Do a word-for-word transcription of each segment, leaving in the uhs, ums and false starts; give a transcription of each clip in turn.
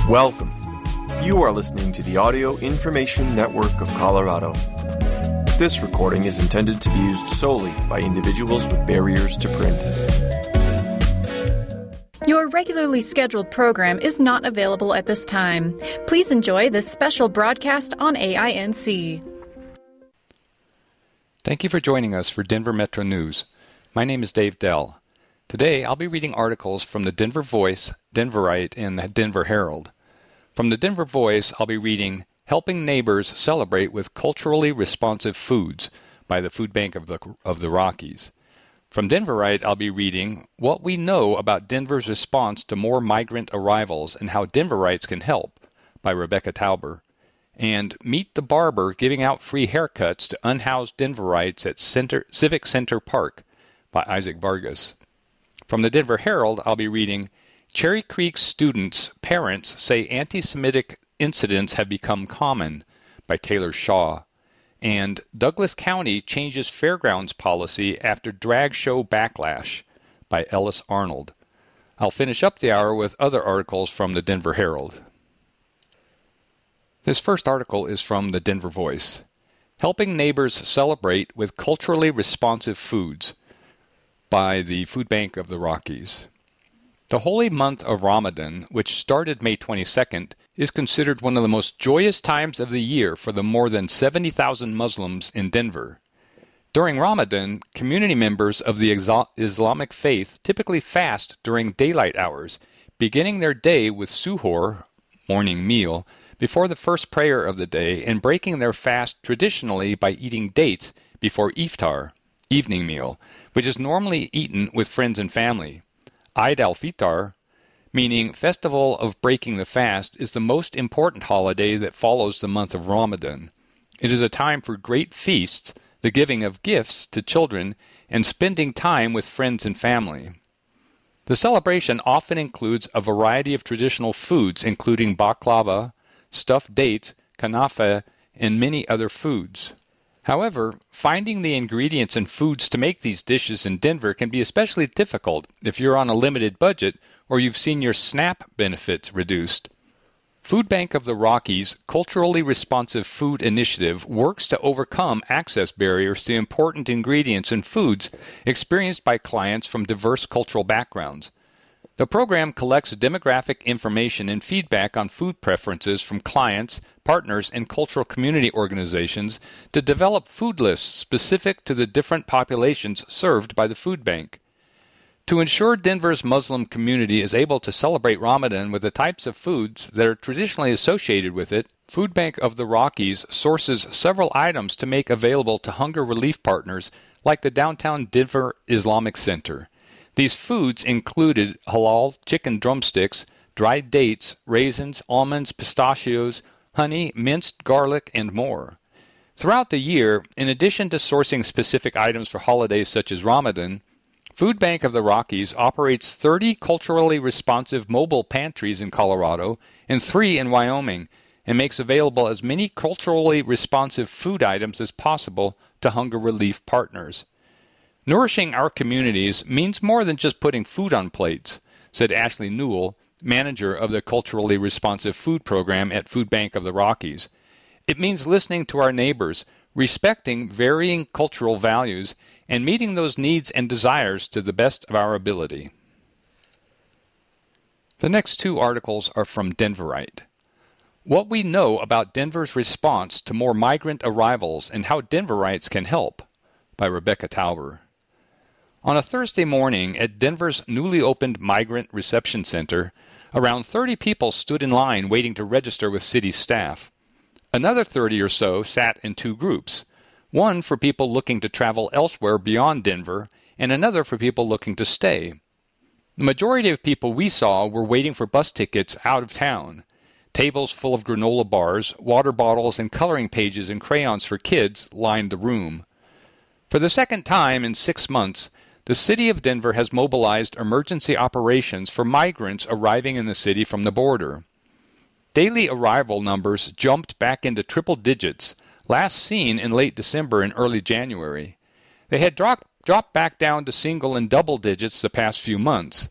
Welcome. You are listening to the Audio Information Network of Colorado. This recording is intended to be used solely by individuals with barriers to print. Your regularly scheduled program is not available at this time. Please enjoy this special broadcast on A I N C. Thank you for joining us for Denver Metro News. My name is Dave Dell. Today, I'll be reading articles from the Denver Voice, Denverite, and the Denver Herald. From the Denver Voice, I'll be reading Helping Neighbors Celebrate with Culturally Responsive Foods by the Food Bank of the, of the Rockies. From Denverite, I'll be reading What We Know About Denver's Response to More Migrant Arrivals and How Denverites Can Help by Rebecca Tauber. And Meet the Barber Giving Out Free Haircuts to Unhoused Denverites at Center, Civic Center Park by Isaac Vargas. From the Denver Herald, I'll be reading Cherry Creek Students' Parents Say Anti-Semitic Incidents Have Become Common by Taylor Shaw. And Douglas County Changes Fairgrounds Policy After Drag Show Backlash by Ellis Arnold. I'll finish up the hour with other articles from the Denver Herald. This first article is from the Denver Voice. Helping Neighbors Celebrate with Culturally Responsive Foods by the Food Bank of the Rockies. The holy month of Ramadan, which started May twenty-second, is considered one of the most joyous times of the year for the more than seventy thousand Muslims in Denver. During Ramadan, community members of the Islamic faith typically fast during daylight hours, beginning their day with suhoor, morning meal, before the first prayer of the day, and breaking their fast traditionally by eating dates before iftar, evening meal, which is normally eaten with friends and family. Eid al-Fitr, meaning Festival of Breaking the Fast, is the most important holiday that follows the month of Ramadan. It is a time for great feasts, the giving of gifts to children, and spending time with friends and family. The celebration often includes a variety of traditional foods, including baklava, stuffed dates, kanafa, and many other foods. However, finding the ingredients and foods to make these dishes in Denver can be especially difficult if you're on a limited budget or you've seen your SNAP benefits reduced. Food Bank of the Rockies' Culturally Responsive Food Initiative works to overcome access barriers to important ingredients and foods experienced by clients from diverse cultural backgrounds. The program collects demographic information and feedback on food preferences from clients, partners, and cultural community organizations to develop food lists specific to the different populations served by the food bank. To ensure Denver's Muslim community is able to celebrate Ramadan with the types of foods that are traditionally associated with it, Food Bank of the Rockies sources several items to make available to hunger relief partners like the Downtown Denver Islamic Center. These foods included halal chicken drumsticks, dried dates, raisins, almonds, pistachios, honey, minced garlic, and more. Throughout the year, in addition to sourcing specific items for holidays such as Ramadan, Food Bank of the Rockies operates thirty culturally responsive mobile pantries in Colorado and three in Wyoming, and makes available as many culturally responsive food items as possible to hunger relief partners. Nourishing our communities means more than just putting food on plates, said Ashley Newell, manager of the Culturally Responsive Food Program at Food Bank of the Rockies. It means listening to our neighbors, respecting varying cultural values, and meeting those needs and desires to the best of our ability. The next two articles are from Denverite. What We Know About Denver's Response to More Migrant Arrivals and How Denverites Can Help by Rebecca Tauber. On a Thursday morning at Denver's newly opened Migrant Reception Center, around thirty people stood in line waiting to register with city staff. Another thirty or so sat in two groups, one for people looking to travel elsewhere beyond Denver, and another for people looking to stay. The majority of people we saw were waiting for bus tickets out of town. Tables full of granola bars, water bottles, and coloring pages and crayons for kids lined the room. For the second time in six months, the city of Denver has mobilized emergency operations for migrants arriving in the city from the border. Daily arrival numbers jumped back into triple digits, last seen in late December and early January. They had dropped, dropped back down to single and double digits the past few months.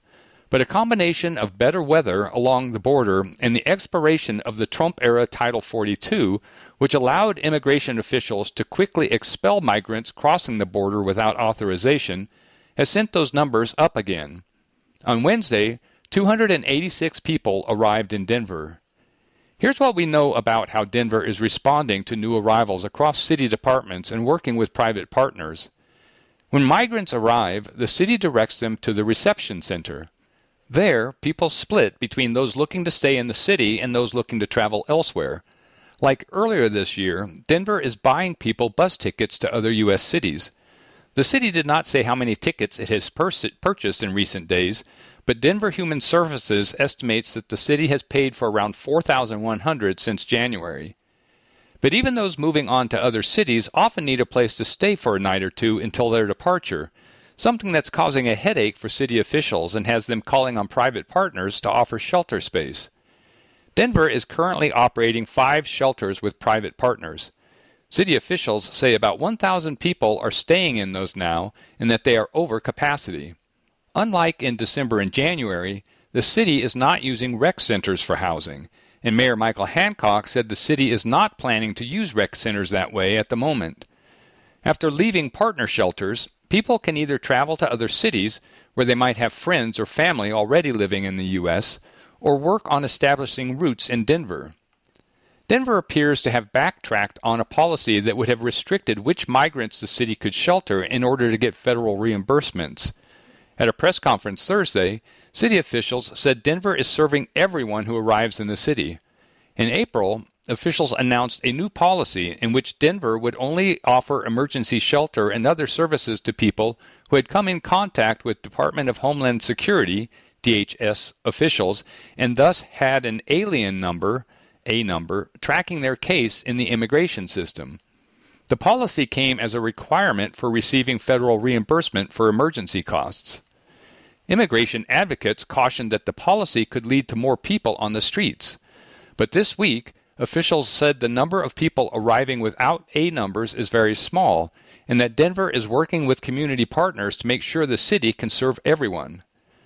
But a combination of better weather along the border and the expiration of the Trump-era Title forty-two, which allowed immigration officials to quickly expel migrants crossing the border without authorization, has sent those numbers up again. On Wednesday, two hundred eighty-six people arrived in Denver. Here's what we know about how Denver is responding to new arrivals across city departments and working with private partners. When migrants arrive, the city directs them to the reception center. There, people split between those looking to stay in the city and those looking to travel elsewhere. Like earlier this year, Denver is buying people bus tickets to other U S cities. The city did not say how many tickets it has purchased in recent days, but Denver Human Services estimates that the city has paid for around four thousand one hundred since January. But even those moving on to other cities often need a place to stay for a night or two until their departure, something that's causing a headache for city officials and has them calling on private partners to offer shelter space. Denver is currently operating five shelters with private partners. City officials say about one thousand people are staying in those now and that they are over capacity. Unlike in December and January, the city is not using rec centers for housing, and Mayor Michael Hancock said the city is not planning to use rec centers that way at the moment. After leaving partner shelters, people can either travel to other cities where they might have friends or family already living in the U S, or work on establishing roots in Denver. Denver appears to have backtracked on a policy that would have restricted which migrants the city could shelter in order to get federal reimbursements. At a press conference Thursday, city officials said Denver is serving everyone who arrives in the city. In April, officials announced a new policy in which Denver would only offer emergency shelter and other services to people who had come in contact with Department of Homeland Security, D H S, officials and thus had an alien number, a number, tracking their case in the immigration system. The policy came as a requirement for receiving federal reimbursement for emergency costs. Immigration advocates cautioned that the policy could lead to more people on the streets. But this week, officials said the number of people arriving without A numbers is very small, and that Denver is working with community partners to make sure the city can serve everyone.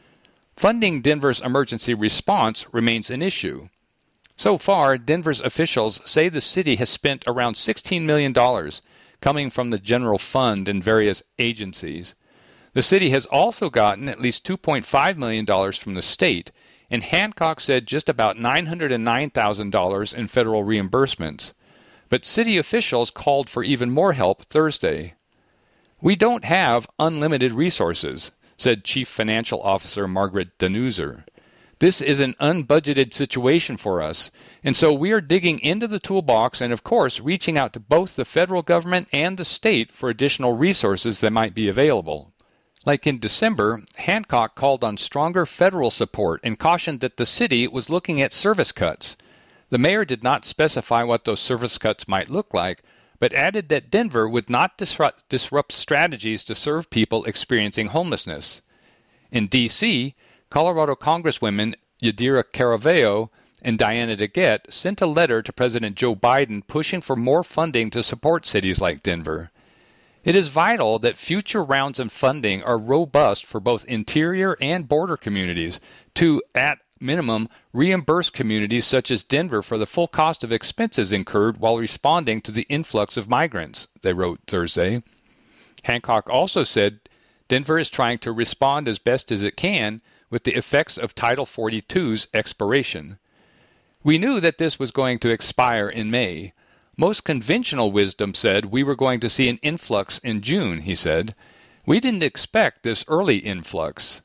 Funding Denver's emergency response remains an issue. So far, Denver's officials say the city has spent around sixteen million dollars, coming from the general fund and various agencies. The city has also gotten at least two point five million dollars from the state, and Hancock said just about nine hundred nine thousand dollars in federal reimbursements. But city officials called for even more help Thursday. "We don't have unlimited resources," said Chief Financial Officer Margaret Danuser. "This is an unbudgeted situation for us, and so we are digging into the toolbox and, of course, reaching out to both the federal government and the state for additional resources that might be available." Like in December, Hancock called on stronger federal support and cautioned that the city was looking at service cuts. The mayor did not specify what those service cuts might look like, but added that Denver would not disrupt, disrupt strategies to serve people experiencing homelessness. In D C, Colorado Congresswomen Yadira Caraveo and Diana DeGette sent a letter to President Joe Biden pushing for more funding to support cities like Denver. It is vital that future rounds of funding are robust for both interior and border communities to, at minimum, reimburse communities such as Denver for the full cost of expenses incurred while responding to the influx of migrants, they wrote Thursday. Hancock also said Denver is trying to respond as best as it can with the effects of Title forty-two's expiration. "We knew that this was going to expire in May. Most conventional wisdom said we were going to see an influx in June," he said. "We didn't expect this early influx."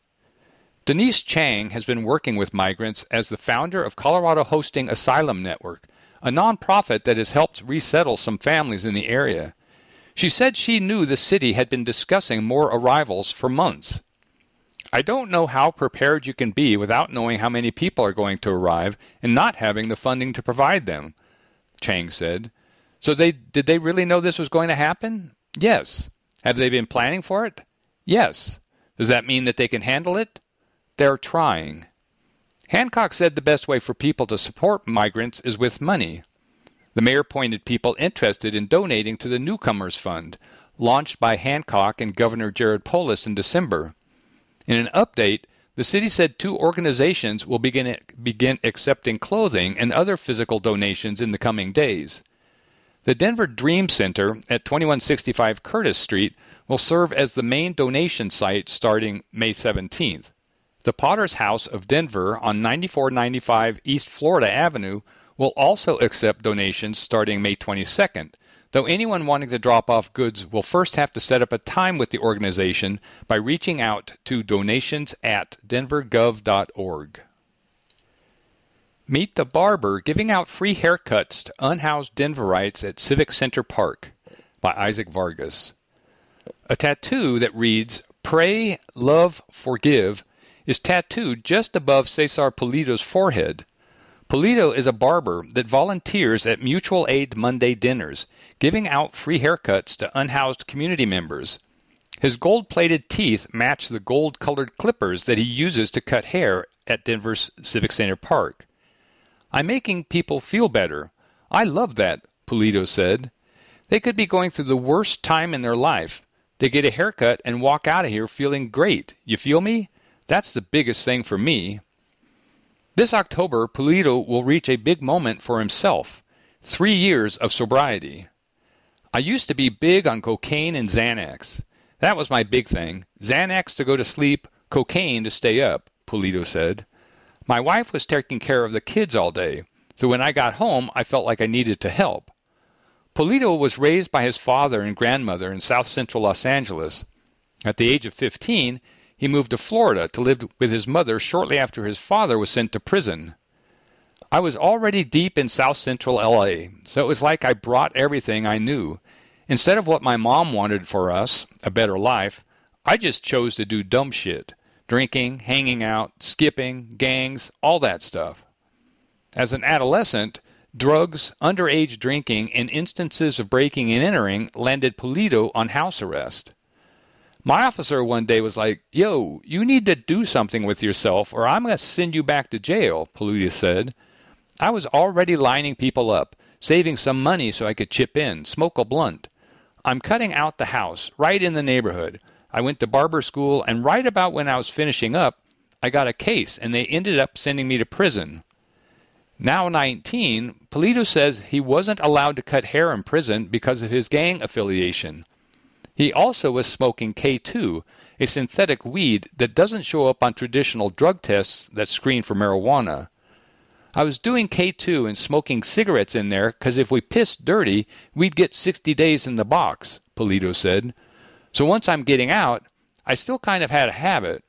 Denise Chang has been working with migrants as the founder of Colorado Hosting Asylum Network, a nonprofit that has helped resettle some families in the area. She said she knew the city had been discussing more arrivals for months. "I don't know how prepared you can be without knowing how many people are going to arrive and not having the funding to provide them," Chang said. "So they did they really know this was going to happen? Yes. Have they been planning for it? Yes. Does that mean that they can handle it? They're trying." Hancock said the best way for people to support migrants is with money. The mayor pointed people interested in donating to the Newcomers Fund, launched by Hancock and Governor Jared Polis in December. In an update, the city said two organizations will begin, begin accepting clothing and other physical donations in the coming days. The Denver Dream Center at twenty-one sixty-five Curtis Street will serve as the main donation site starting May seventeenth. The Potter's House of Denver on ninety-four ninety-five East Florida Avenue will also accept donations starting May twenty-second, though anyone wanting to drop off goods will first have to set up a time with the organization by reaching out to donations at denver gov dot org. Meet the barber giving out free haircuts to unhoused Denverites at Civic Center Park by Isaac Vargas. A tattoo that reads, "Pray, Love, Forgive," is tattooed just above Cesar Pulido's forehead. Pulido is a barber that volunteers at Mutual Aid Monday dinners, giving out free haircuts to unhoused community members. His gold-plated teeth match the gold-colored clippers that he uses to cut hair at Denver's Civic Center Park. "I'm making people feel better. I love that," Pulido said. "They could be going through the worst time in their life. They get a haircut and walk out of here feeling great. You feel me? That's the biggest thing for me." This October, Pulido will reach a big moment for himself, three years of sobriety. "I used to be big on cocaine and Xanax. That was my big thing. Xanax to go to sleep, cocaine to stay up," Pulido said. "My wife was taking care of the kids all day, so when I got home, I felt like I needed to help." Pulido was raised by his father and grandmother in South Central Los Angeles. At the age of fifteen, he moved to Florida to live with his mother shortly after his father was sent to prison. "I was already deep in South Central L A, so it was like I brought everything I knew. Instead of what my mom wanted for us, a better life, I just chose to do dumb shit. Drinking, hanging out, skipping, gangs, all that stuff." As an adolescent, drugs, underage drinking, and instances of breaking and entering landed Pulido on house arrest. "My officer one day was like, 'Yo, you need to do something with yourself or I'm going to send you back to jail,' Pulido said. I was already lining people up, saving some money so I could chip in, smoke a blunt. I'm cutting out the house, right in the neighborhood. I went to barber school, and right about when I was finishing up, I got a case, and they ended up sending me to prison." Now nineteen, Pulido says he wasn't allowed to cut hair in prison because of his gang affiliation. He also was smoking K two, a synthetic weed that doesn't show up on traditional drug tests that screen for marijuana. "I was doing K two and smoking cigarettes in there because if we pissed dirty, we'd get sixty days in the box," Pulido said. "So once I'm getting out, I still kind of had a habit."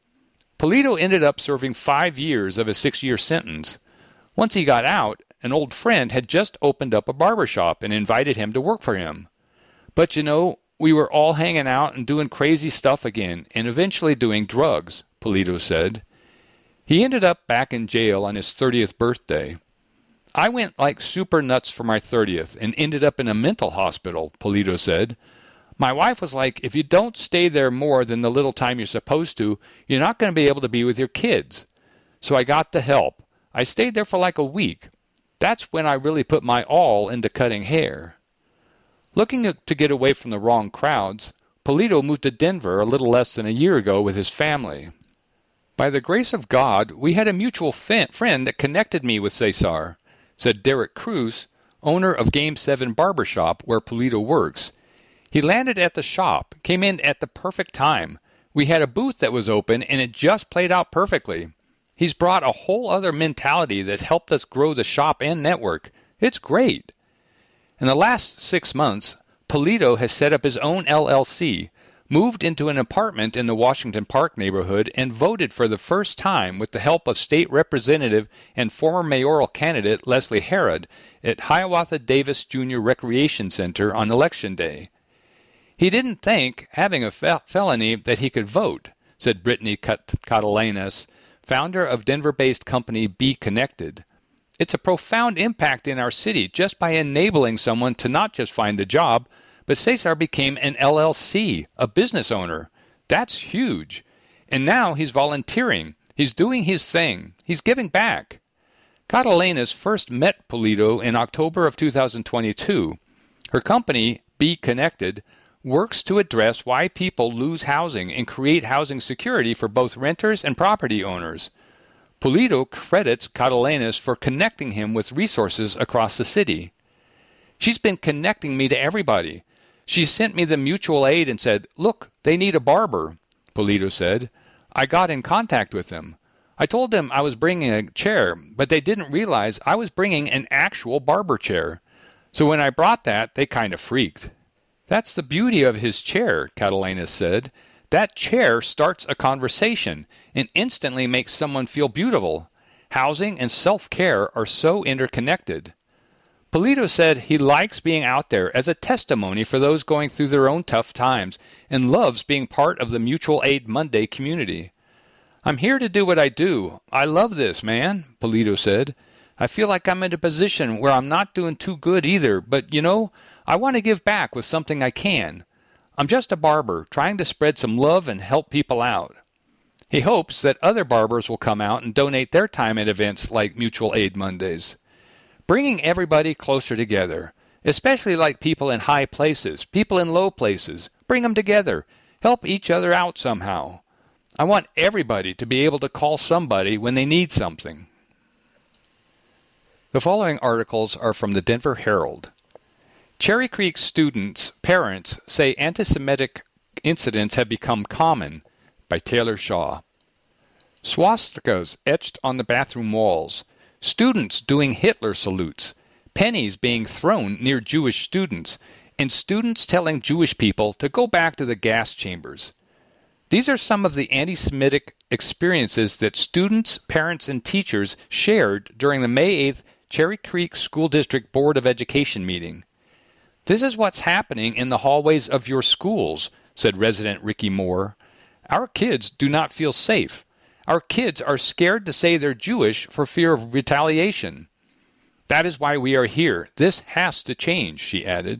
Pulido ended up serving five years of a six-year sentence. Once he got out, an old friend had just opened up a barbershop and invited him to work for him. "But you know, we were all hanging out and doing crazy stuff again, and eventually doing drugs," Pulido said. He ended up back in jail on his thirtieth birthday. "I went like super nuts for my thirtieth and ended up in a mental hospital," Pulido said. "My wife was like, if you don't stay there more than the little time you're supposed to, you're not going to be able to be with your kids. So I got the help. I stayed there for like a week. That's when I really put my all into cutting hair." Looking to get away from the wrong crowds, Pulido moved to Denver a little less than a year ago with his family. "By the grace of God, we had a mutual friend that connected me with Cesar," said Derek Cruz, owner of Game seven Barbershop, where Pulido works. "He landed at the shop, came in at the perfect time. We had a booth that was open, and it just played out perfectly. He's brought a whole other mentality that's helped us grow the shop and network. It's great." In the last six months, Pulido has set up his own L L C, moved into an apartment in the Washington Park neighborhood, and voted for the first time with the help of State Representative and former mayoral candidate Leslie Herod at Hiawatha Davis Junior Recreation Center on Election Day. "He didn't think, having a fel- felony, that he could vote," said Brittany Catalanes, founder of Denver-based company Be Connected. "It's a profound impact in our city just by enabling someone to not just find a job, but Cesar became an L L C, a business owner. That's huge. And now he's volunteering. He's doing his thing. He's giving back." Catalanes first met Pulido in October of two thousand twenty-two. Her company, Be Connected, works to address why people lose housing and create housing security for both renters and property owners. Pulido credits Catalanes for connecting him with resources across the city. She's been connecting me to everybody. She sent me the mutual aid and said, "Look, they need a barber," Pulido said. I got in contact with them. I told them I was bringing a chair, but they didn't realize I was bringing an actual barber chair. So when I brought that, they kind of freaked. That's the beauty of his chair, Catalanes said. That chair starts a conversation and instantly makes someone feel beautiful. Housing and self-care are so interconnected. Pulido said he likes being out there as a testimony for those going through their own tough times and loves being part of the Mutual Aid Monday community. I'm here to do what I do. I love this, man, Pulido said. I feel like I'm in a position where I'm not doing too good either, but, you know, I want to give back with something I can. I'm just a barber trying to spread some love and help people out. He hopes that other barbers will come out and donate their time at events like Mutual Aid Mondays. Bringing everybody closer together, especially like people in high places, people in low places. Bring them together. Help each other out somehow. I want everybody to be able to call somebody when they need something. The following articles are from the Denver Herald. Cherry Creek students' parents say anti-Semitic incidents have become common, by Taylor Shaw. Swastikas etched on the bathroom walls. Students doing Hitler salutes, pennies being thrown near Jewish students, and students telling Jewish people to go back to the gas chambers. These are some of the anti-Semitic experiences that students, parents, and teachers shared during the May eighth Cherry Creek School District Board of Education meeting. This is what's happening in the hallways of your schools, said resident Ricky Moore. Our kids do not feel safe. Our kids are scared to say they're Jewish for fear of retaliation. That is why we are here. This has to change, she added.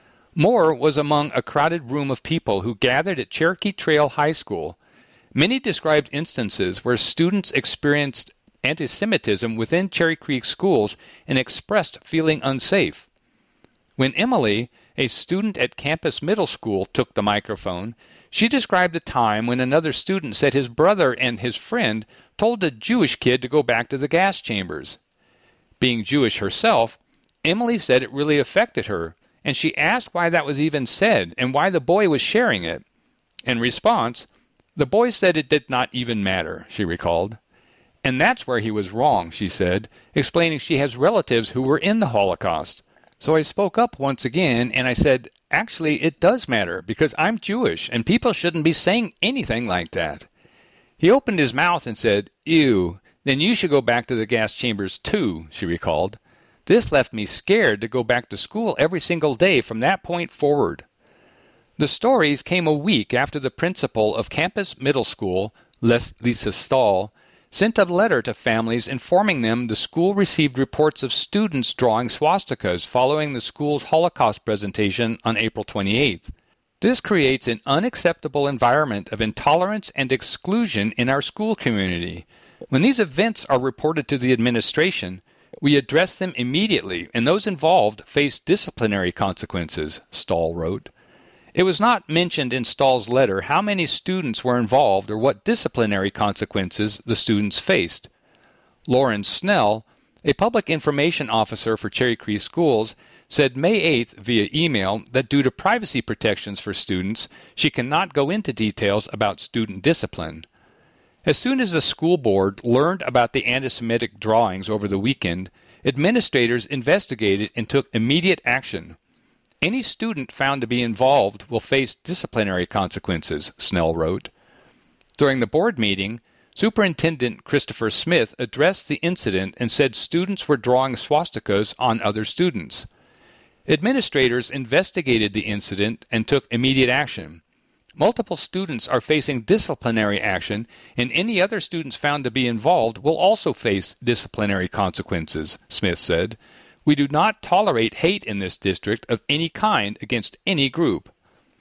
Moore was among a crowded room of people who gathered at Cherokee Trail High School. Many described instances where students experienced anti-Semitism within Cherry Creek schools and expressed feeling unsafe. When Emily, a student at Campus Middle School, took the microphone, she described a time when another student said his brother and his friend told a Jewish kid to go back to the gas chambers. Being Jewish herself, Emily said it really affected her, and she asked why that was even said and why the boy was sharing it. In response, the boy said it did not even matter, she recalled. And that's where he was wrong, she said, explaining she has relatives who were in the Holocaust. So I spoke up once again, and I said, actually, it does matter, because I'm Jewish, and people shouldn't be saying anything like that. He opened his mouth and said, ew, then you should go back to the gas chambers too, she recalled. This left me scared to go back to school every single day from that point forward. The stories came a week after the principal of Campus Middle School, Lisa Stahl, sent a letter to families informing them the school received reports of students drawing swastikas following the school's Holocaust presentation on April twenty-eighth. This creates an unacceptable environment of intolerance and exclusion in our school community. When these events are reported to the administration, we address them immediately, and those involved face disciplinary consequences, Stahl wrote. It was not mentioned in Stahl's letter how many students were involved or what disciplinary consequences the students faced. Lauren Snell, a public information officer for Cherry Creek Schools, said May eighth via email that due to privacy protections for students, she cannot go into details about student discipline. As soon as the school board learned about the anti-Semitic drawings over the weekend, administrators investigated and took immediate action. Any student found to be involved will face disciplinary consequences, Snell wrote. During the board meeting, Superintendent Christopher Smith addressed the incident and said students were drawing swastikas on other students. Administrators investigated the incident and took immediate action. Multiple students are facing disciplinary action, and any other students found to be involved will also face disciplinary consequences, Smith said. We do not tolerate hate in this district of any kind against any group.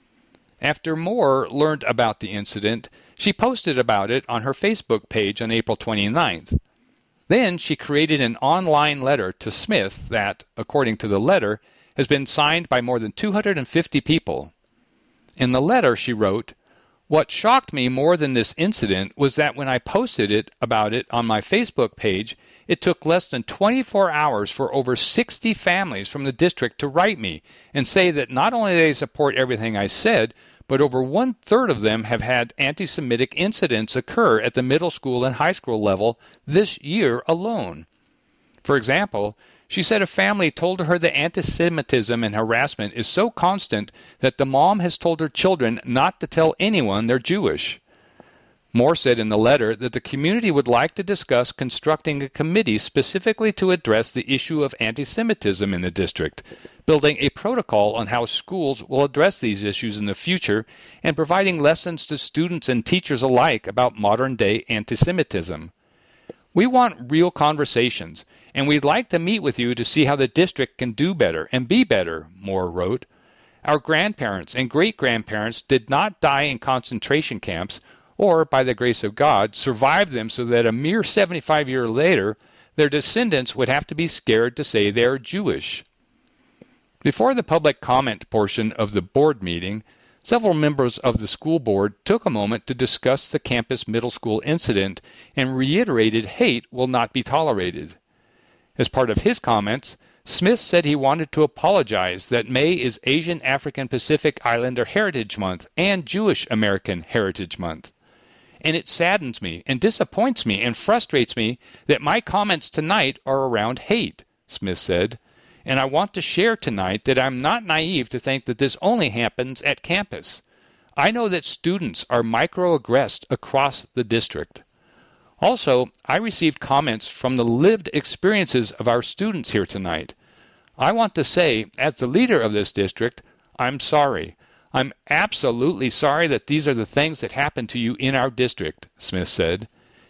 After Moore learned about the incident, she posted about it on her Facebook page on April twenty-ninth. Then she created an online letter to Smith that, according to the letter, has been signed by more than two hundred fifty people. In the letter, she wrote, "What shocked me more than this incident was that when I posted it about it on my Facebook page, it took less than twenty-four hours for over sixty families from the district to write me and say that not only do they support everything I said, but over one-third of them have had anti-Semitic incidents occur at the middle school and high school level this year alone." For example, she said a family told her that anti-Semitism and harassment is so constant that the mom has told her children not to tell anyone they're Jewish. Moore said in the letter that the community would like to discuss constructing a committee specifically to address the issue of anti-Semitism in the district, building a protocol on how schools will address these issues in the future, and providing lessons to students and teachers alike about modern-day anti-Semitism. "We want real conversations, and we'd like to meet with you to see how the district can do better and be better," Moore wrote. "Our grandparents and great-grandparents did not die in concentration camps, or, by the grace of God, survived them so that a mere seventy-five years later, their descendants would have to be scared to say they are Jewish." Before the public comment portion of the board meeting, several members of the school board took a moment to discuss the campus middle school incident and reiterated hate will not be tolerated. As part of his comments, Smith said he wanted to apologize that May is Asian African Pacific Islander Heritage Month and Jewish American Heritage Month. "And it saddens me and disappoints me and frustrates me that my comments tonight are around hate," Smith said. "And I want to share tonight that I'm not naive to think that this only happens at campus. I know that students are microaggressed across the district. Also, I received comments from the lived experiences of our students here tonight. I want to say, as the leader of this district, I'm sorry. I'm absolutely sorry that these are the things that happen to you in our district," Smith said.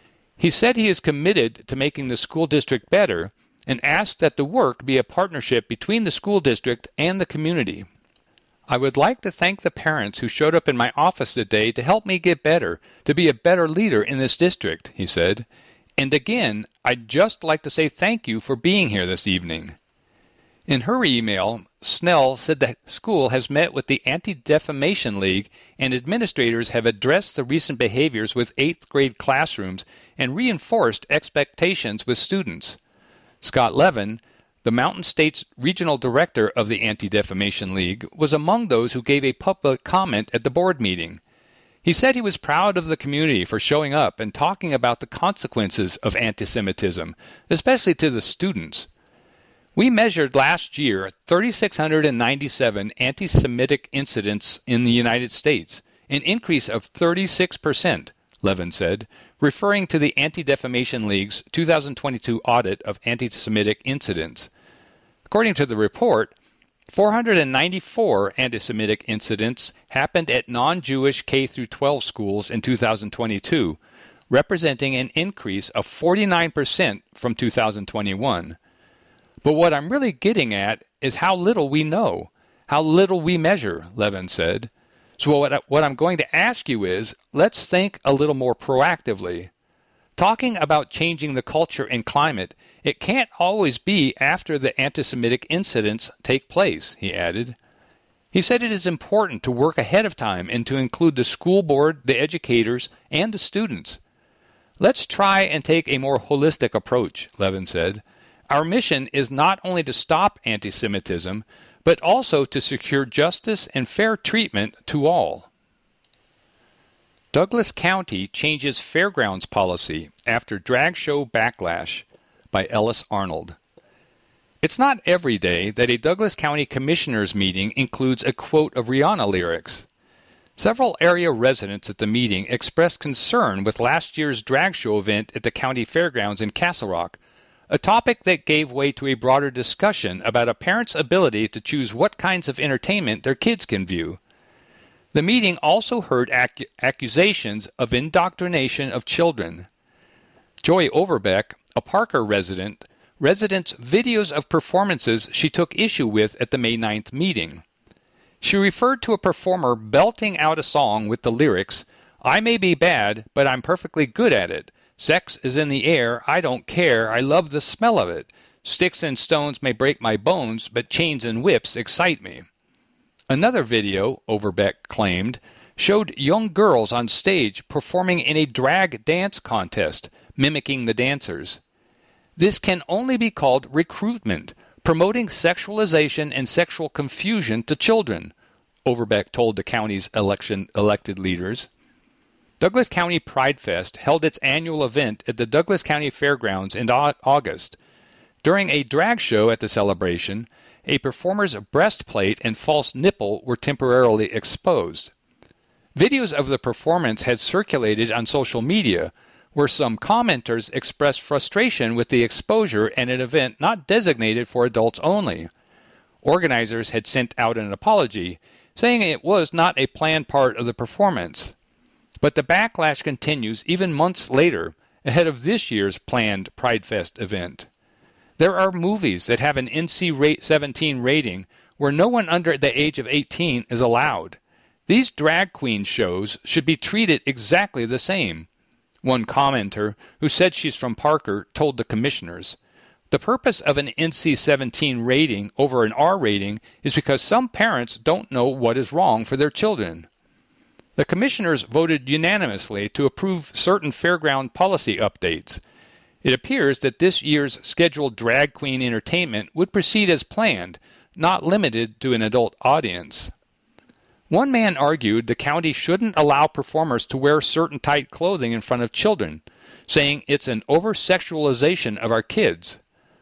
He said he is committed to making the school district better and asked that the work be a partnership between the school district and the community. "I would like to thank the parents who showed up in my office today to help me get better, to be a better leader in this district," he said. "And again, I'd just like to say thank you for being here this evening." In her email, Snell said the school has met with the Anti-Defamation League and administrators have addressed the recent behaviors with eighth grade classrooms and reinforced expectations with students. Scott Levin, the Mountain States Regional Director of the Anti-Defamation League, was among those who gave a public comment at the board meeting. He said he was proud of the community for showing up and talking about the consequences of anti-Semitism, especially to the students. "We measured last year three thousand six hundred ninety-seven anti-Semitic incidents in the United States, an increase of thirty-six percent, Levin said, referring to the Anti-Defamation League's two thousand twenty-two audit of anti-Semitic incidents. According to the report, four hundred ninety-four anti-Semitic incidents happened at non-Jewish K through twelve schools in two thousand twenty-two, representing an increase of forty-nine percent from two thousand twenty-one. But what I'm really getting at is how little we know, how little we measure, Levin said. So what, I, what I'm going to ask you is, let's think a little more proactively. Talking about changing the culture and climate, it can't always be after the anti-Semitic incidents take place, he added. He said it is important to work ahead of time and to include the school board, the educators, and the students. Let's try and take a more holistic approach, Levin said. Our mission is not only to stop anti-Semitism, but also to secure justice and fair treatment to all. Douglas County changes fairgrounds policy after drag show backlash, by Ellis Arnold. It's not every day that a Douglas County Commissioners meeting includes a quote of Rihanna lyrics. Several area residents at the meeting expressed concern with last year's drag show event at the county fairgrounds in Castle Rock, a topic that gave way to a broader discussion about a parent's ability to choose what kinds of entertainment their kids can view. The meeting also heard ac- accusations of indoctrination of children. Joy Overbeck, a Parker resident, residents videos of performances she took issue with at the May ninth meeting. She referred to a performer belting out a song with the lyrics, "I may be bad, but I'm perfectly good at it. Sex is in the air, I don't care, I love the smell of it. Sticks and stones may break my bones, but chains and whips excite me." Another video, Overbeck claimed, showed young girls on stage performing in a drag dance contest, mimicking the dancers. This can only be called recruitment, promoting sexualization and sexual confusion to children, Overbeck told the county's election elected leaders. Douglas County Pride Fest held its annual event at the Douglas County Fairgrounds in August. During a drag show at the celebration, a performer's breastplate and false nipple were temporarily exposed. Videos of the performance had circulated on social media, where some commenters expressed frustration with the exposure at an event not designated for adults only. Organizers had sent out an apology, saying it was not a planned part of the performance. But the backlash continues even months later, ahead of this year's planned Pride Fest event. There are movies that have an N C seventeen rating where no one under the age of eighteen is allowed. These drag queen shows should be treated exactly the same. One commenter, who said she's from Parker, told the commissioners, "The purpose of an N C seventeen rating over an R rating is because some parents don't know what is wrong for their children." The commissioners voted unanimously to approve certain fairground policy updates. It appears that this year's scheduled drag queen entertainment would proceed as planned, not limited to an adult audience. One man argued the county shouldn't allow performers to wear certain tight clothing in front of children, saying it's an over-sexualization of our kids.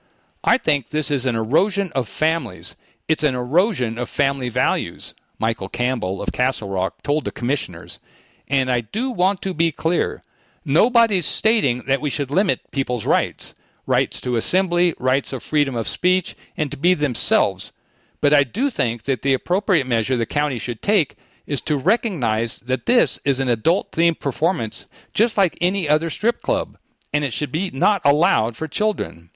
"I think this is an erosion of families. It's an erosion of family values," Michael Campbell of Castle Rock told the commissioners. "And I do want to be clear. Nobody's stating that we should limit people's rights, rights to assembly, rights of freedom of speech, and to be themselves. But I do think that the appropriate measure the county should take is to recognize that this is an adult-themed performance just like any other strip club, and it should be not allowed for children."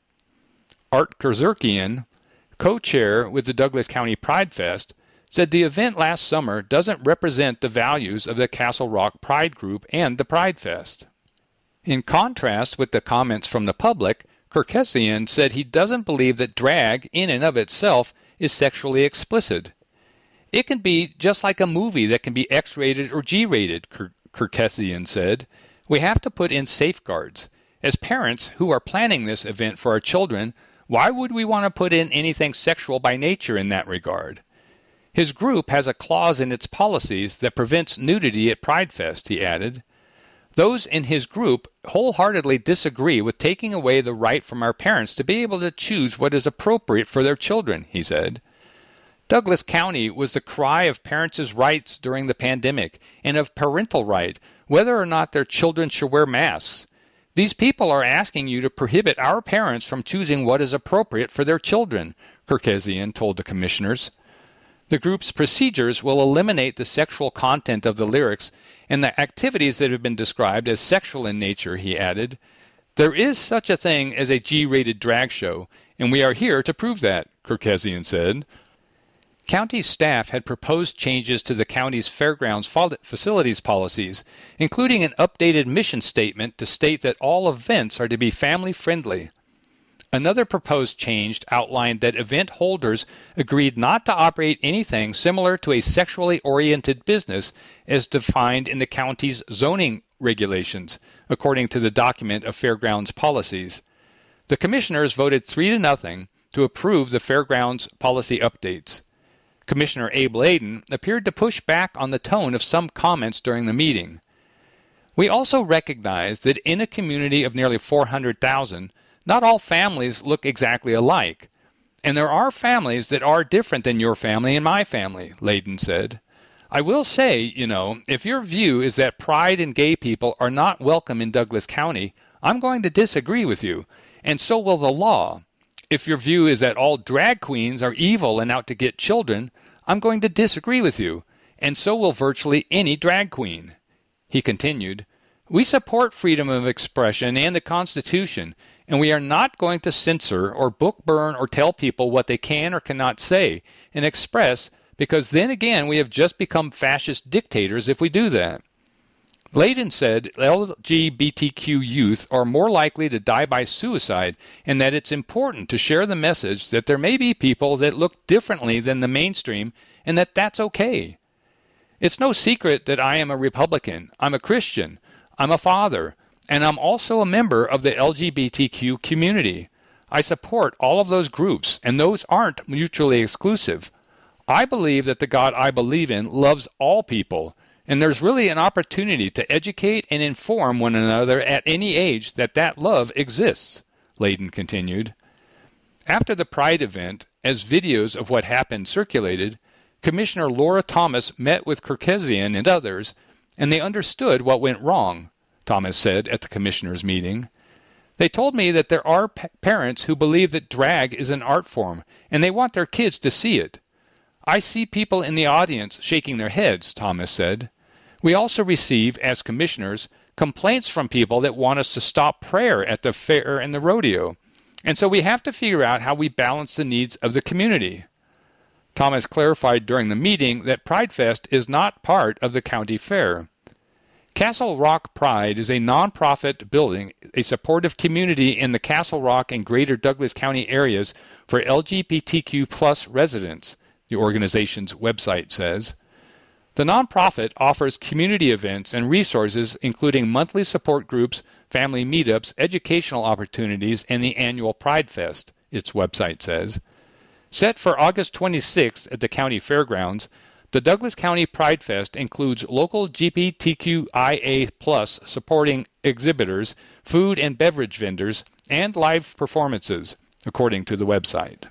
Art Kerzerkian, co-chair with the Douglas County Pride Fest, said the event last summer doesn't represent the values of the Castle Rock Pride Group and the Pride Fest. In contrast with the comments from the public, Kerzerkian said he doesn't believe that drag, in and of itself, is sexually explicit. "It can be just like a movie that can be X-rated or G-rated," Kerzerkian said. "We have to put in safeguards. As parents who are planning this event for our children, why would we want to put in anything sexual by nature in that regard?" His group has a clause in its policies that prevents nudity at Pride Fest, he added. Those in his group wholeheartedly disagree with taking away the right from our parents to be able to choose what is appropriate for their children, he said. Douglas County was the cry of parents' rights during the pandemic and of parental right, whether or not their children should wear masks. These people are asking you to prohibit our parents from choosing what is appropriate for their children, Kerzerkian told the commissioners. The group's procedures will eliminate the sexual content of the lyrics and the activities that have been described as sexual in nature, he added. There is such a thing as a G-rated drag show, and we are here to prove that, Kerzerkian said. County staff had proposed changes to the county's fairgrounds facilities policies, including an updated mission statement to state that all events are to be family-friendly. Another proposed change outlined that event holders agreed not to operate anything similar to a sexually oriented business as defined in the county's zoning regulations, according to the document of fairgrounds policies. The commissioners voted three to nothing to approve the fairgrounds policy updates. Commissioner Abe Layden appeared to push back on the tone of some comments during the meeting. We also recognize that in a community of nearly four hundred thousand, not all families look exactly alike, and there are families that are different than your family and my family, Layden said. I will say, you know, if your view is that pride and gay people are not welcome in Douglas County, I'm going to disagree with you, and so will the law. If your view is that all drag queens are evil and out to get children, I'm going to disagree with you, and so will virtually any drag queen. He continued, we support freedom of expression and the Constitution, and we are not going to censor or book burn or tell people what they can or cannot say and express, because then again we have just become fascist dictators if we do that. Layden said L G B T Q youth are more likely to die by suicide and that it's important to share the message that there may be people that look differently than the mainstream and that that's okay. It's no secret that I am a Republican, I'm a Christian, I'm a father, and I'm also a member of the L G B T Q community. I support all of those groups, and those aren't mutually exclusive. I believe that the God I believe in loves all people, and there's really an opportunity to educate and inform one another at any age that that love exists, Layden continued. After the Pride event, as videos of what happened circulated, Commissioner Laura Thomas met with Kirkezian and others, and they understood what went wrong, Thomas said at the commissioners' meeting. They told me that there are pa- parents who believe that drag is an art form, and they want their kids to see it. I see people in the audience shaking their heads, Thomas said. We also receive, as commissioners, complaints from people that want us to stop prayer at the fair and the rodeo, and so we have to figure out how we balance the needs of the community. Thomas clarified during the meeting that Pride Fest is not part of the county fair. Castle Rock Pride is a nonprofit building a supportive community in the Castle Rock and Greater Douglas County areas for L G B T Q plus residents, the organization's website says. The nonprofit offers community events and resources including monthly support groups, family meetups, educational opportunities, and the annual Pride Fest, its website says. Set for August twenty-sixth at the county fairgrounds, the Douglas County Pride Fest includes local L G B T Q I A plus supporting exhibitors, food and beverage vendors, and live performances, according to the website.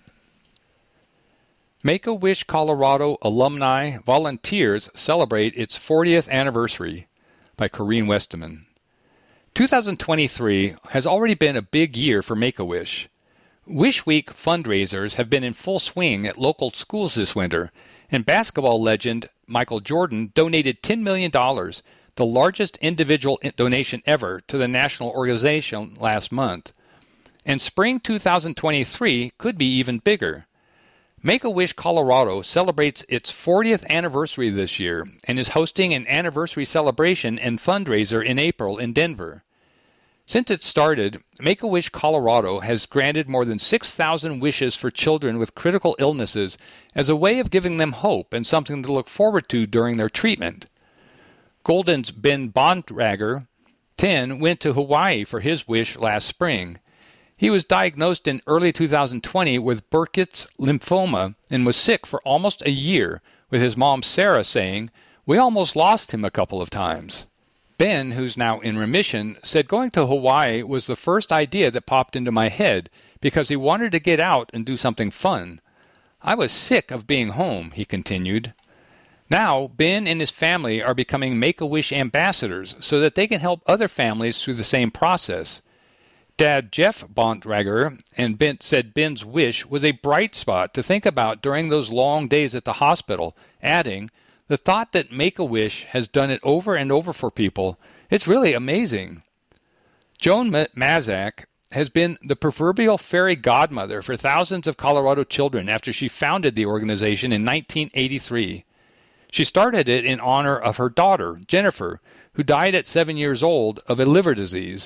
Make-A-Wish Colorado alumni volunteers celebrate its fortieth anniversary, by Corrine Westerman. two thousand twenty-three has already been a big year for Make-A-Wish. Wish Week fundraisers have been in full swing at local schools this winter, and basketball legend Michael Jordan donated ten million dollars, the largest individual donation ever, to the national organization last month. And spring two thousand twenty-three could be even bigger. Make-A-Wish Colorado celebrates its fortieth anniversary this year and is hosting an anniversary celebration and fundraiser in April in Denver. Since it started, Make-A-Wish Colorado has granted more than six thousand wishes for children with critical illnesses as a way of giving them hope and something to look forward to during their treatment. Golden's Ben Bondrager, ten, went to Hawaii for his wish last spring. He was diagnosed in early two thousand twenty with Burkitt's lymphoma and was sick for almost a year, with his mom Sarah saying, "We almost lost him a couple of times." Ben, who's now in remission, said going to Hawaii was the first idea that popped into my head because he wanted to get out and do something fun. I was sick of being home, he continued. Now, Ben and his family are becoming Make-A-Wish ambassadors so that they can help other families through the same process. Dad Jeff Bontrager and Ben said Ben's wish was a bright spot to think about during those long days at the hospital, adding, "The thought that Make-A-Wish has done it over and over for people, it's really amazing." Joan Mazak has been the proverbial fairy godmother for thousands of Colorado children after she founded the organization in nineteen eighty-three. She started it in honor of her daughter, Jennifer, who died at seven years old of a liver disease.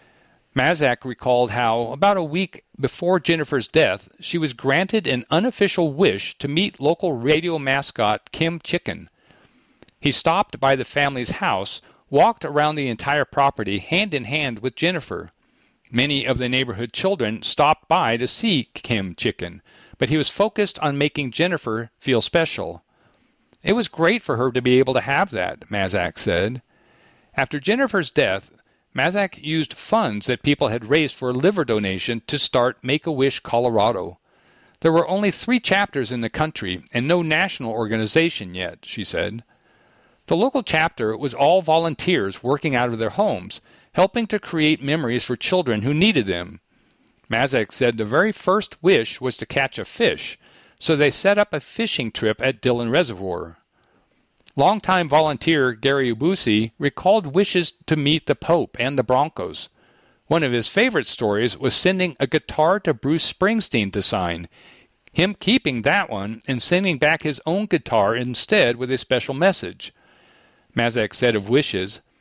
Mazak recalled how, about a week before Jennifer's death, she was granted an unofficial wish to meet local radio mascot Kim Chicken. He stopped by the family's house, walked around the entire property hand in hand with Jennifer. Many of the neighborhood children stopped by to see Kim Chicken, but he was focused on making Jennifer feel special. It was great for her to be able to have that, Mazak said. After Jennifer's death, Mazak used funds that people had raised for a liver donation to start Make-A-Wish Colorado. There were only three chapters in the country and no national organization yet, she said. The local chapter was all volunteers working out of their homes, helping to create memories for children who needed them. Mazak said the very first wish was to catch a fish, so they set up a fishing trip at Dillon Reservoir. Longtime volunteer Gary Ubusi recalled wishes to meet the Pope and the Broncos. One of his favorite stories was sending a guitar to Bruce Springsteen to sign, him keeping that one and sending back his own guitar instead with a special message. Mazak said of wishes,